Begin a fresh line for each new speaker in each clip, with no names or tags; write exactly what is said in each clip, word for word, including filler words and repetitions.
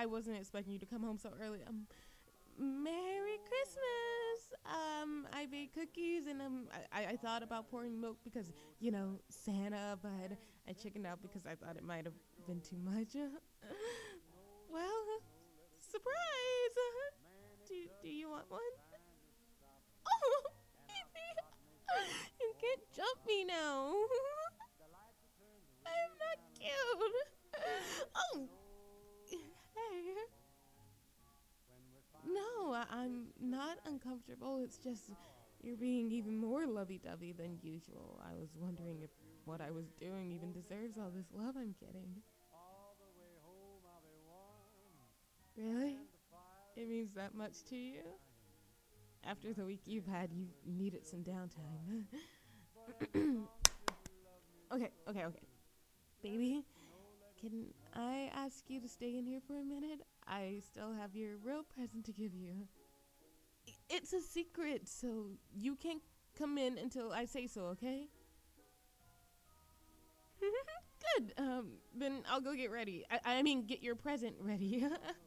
I wasn't expecting you to come home so early. Um, Merry Christmas. Um, I made cookies and um, I, I thought about pouring milk because, you know, Santa, but I chickened out because I thought it might have been too much. Well, surprise. Do, do you want one? Oh, baby. You can't jump me now. I'm not cute. Oh, hey. No, I- I'm not uncomfortable. It's just you're being even more lovey-dovey than usual. I was wondering if what I was doing even deserves all this love I'm getting. Really? It means that much to you? After the week you've had, you needed some downtime. Okay, okay, okay. Baby, can I ask you to stay in here for a minute? I still have your real present to give you. It's a secret, so you can't come in until I say so, okay? Good. Um, then I'll go get ready. I, I mean, get your present ready.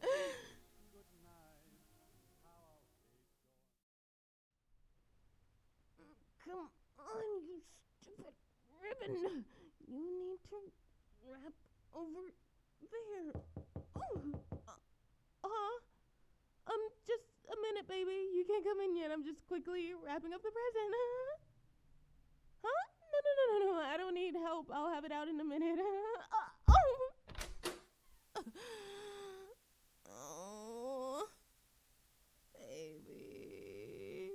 Come on, you stupid ribbon. You need to wrap over there. Oh, uh, um, just a minute, baby. You can't come in yet. I'm just quickly wrapping up the present. Huh? No, no, no, no, no. I don't need help. I'll have it out in a minute. Uh, oh. Oh, baby.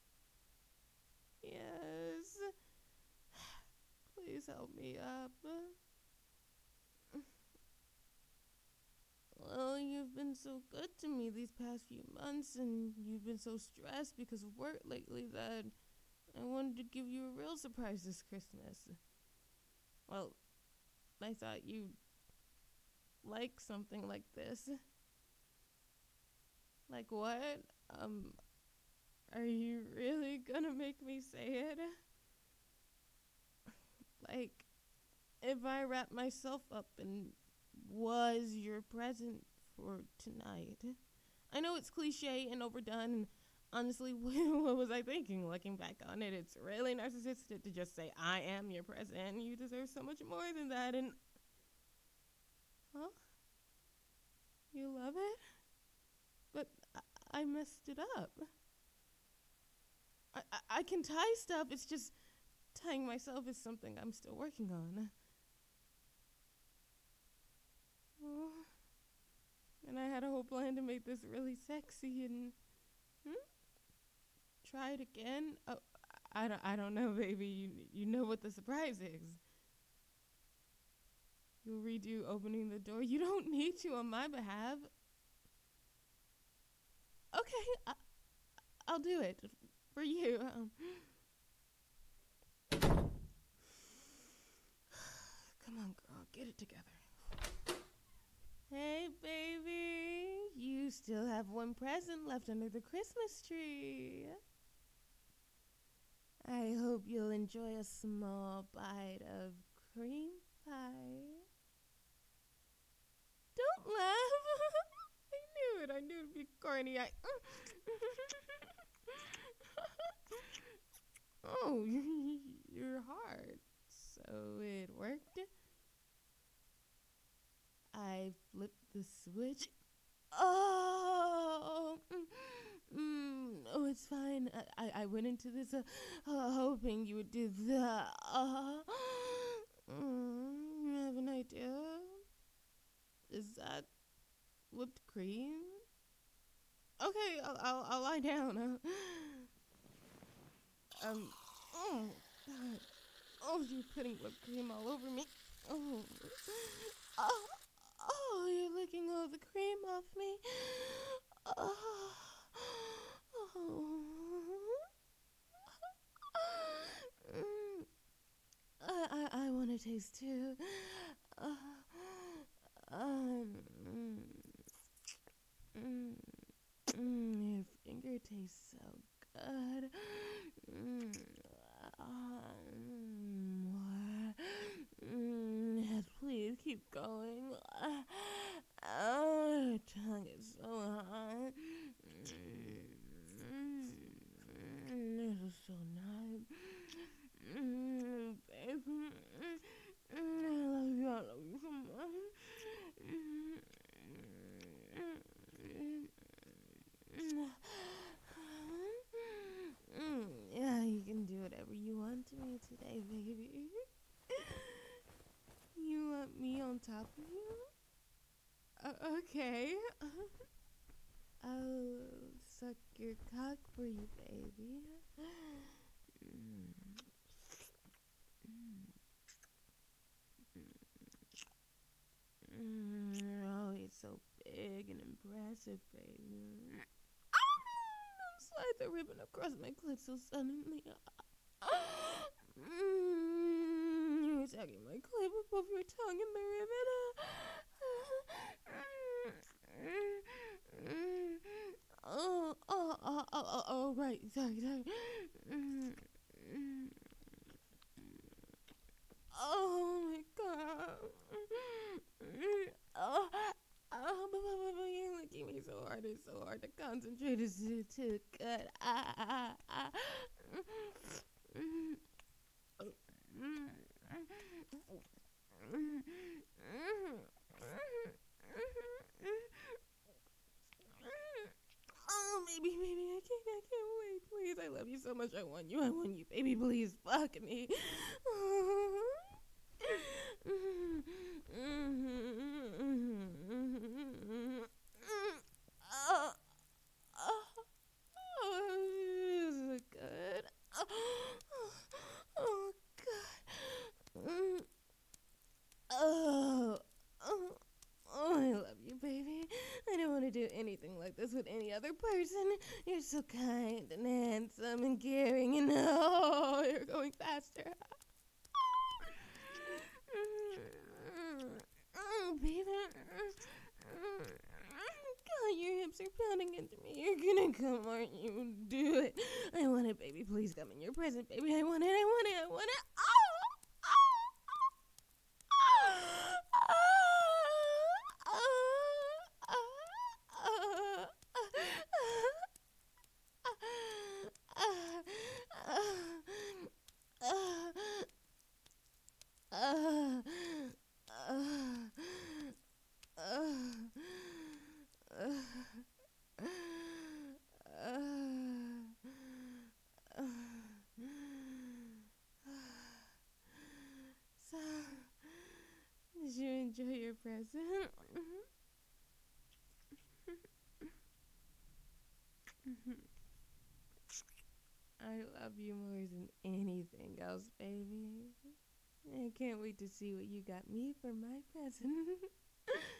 Yes. Please help me up. Well, you've been so good to me these past few months, and you've been so stressed because of work lately that I wanted to give you a real surprise this Christmas. Well, I thought you'd like something like this. Like what? Um, are you really gonna make me say it? Like, if I wrap myself up in was your present for tonight. I know it's cliche and overdone, and honestly, what was I thinking? Looking back on it, it's really narcissistic to just say, I am your present. You deserve so much more than that, and... Huh? You love it? But I, I messed it up. I, I, I can tie stuff, it's just tying myself is something I'm still working on. Oh, and I had a whole plan to make this really sexy and... Hmm? Try it again? Oh, I don't, I don't know, baby. You, you know what the surprise is. You'll redo opening the door. You don't need to on my behalf. Okay, I, I'll do it for you. Um, come on, girl, get it together. Hey, baby, you still have one present left under the Christmas tree. I hope you'll enjoy a small bite of cream pie. Don't laugh. I knew it. I knew it'd be corny. I... Oh, you're hard. So it worked. I flipped the switch. Oh, mm, mm, oh, it's fine. I, I, I went into this uh, uh, hoping you would do that. Uh, mm, you have an idea? Is that whipped cream? Okay, I'll, I'll, I'll lie down. Uh, um, oh, God. Oh, you're putting whipped cream all over me. Oh, oh, oh, you're licking all the cream off me. Oh, oh. Mm, I, I, I want to taste too. Uh, um, mm, mm, mm, your finger tastes so good. Mm, um, more. Mm, yes, please keep going. Uh, oh, your cock for you, baby. Mm. Mm. Oh, it's so big and impressive, baby. I'm slide the ribbon across my clit so suddenly. Mm. You're attacking my clit with both your tongue and the ribbon. Oh, oh, oh, oh, oh, oh, right. Sorry, sorry. Oh my god. Oh, oh, you're licking me so hard. It's so hard to concentrate. It's too good. Ah, ah, ah. Oh, baby, baby, I can't, I can't wait. Please, I love you so much. I want you, I want you, baby. Please, fuck me. Oh, oh, oh, this is good. Oh, oh, God. Mm. Oh, oh, oh, I love you, baby. I don't want to do anything like this with any other person. You're so kind and handsome and caring, and oh, you're going faster. Oh, baby. God, your hips are pounding into me. You're gonna come, aren't you? Do it. I want it, baby. Please come in your present, baby. I want it. I want it. I want it. Oh! So, did you enjoy your present? I love you more than anything else, baby. I can't wait to see what you got me for my present.